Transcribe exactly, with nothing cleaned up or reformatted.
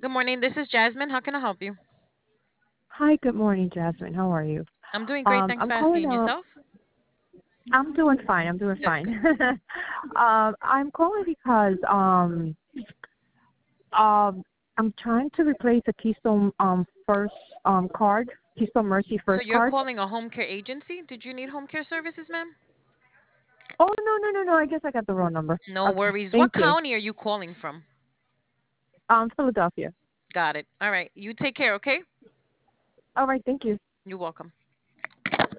Good morning. This is Jasmine. How can I help you? Hi, good morning, Jasmine. How are you? I'm doing great. Um, Thanks I'm for calling asking. out. Yourself? I'm doing fine. I'm doing Good, fine. good. um, I'm calling because um, um, I'm trying to replace a Keystone um first um card, Keystone Mercy So first you're card. calling a home care agency? Did you need home care services, ma'am? Oh no no no no! I guess I got the wrong number. No Okay, worries. What thank you. county are you calling from? Um, Philadelphia. Got it. All right. You take care, okay? All right, thank you. You're welcome.